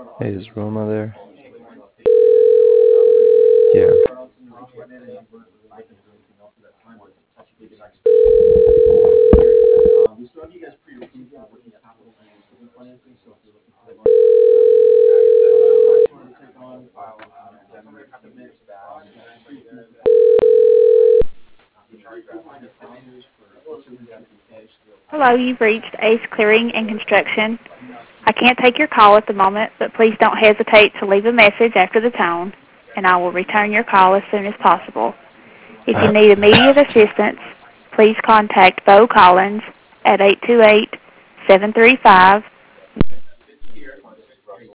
Hey, is Roma there? Yeah. Hello, you've reached Ace Clearing and Construction. I can't take your call at the moment, but please don't hesitate to leave a message after the tone, and I will return your call as soon as possible. If you need immediate assistance, please contact Bo Collins at 828-735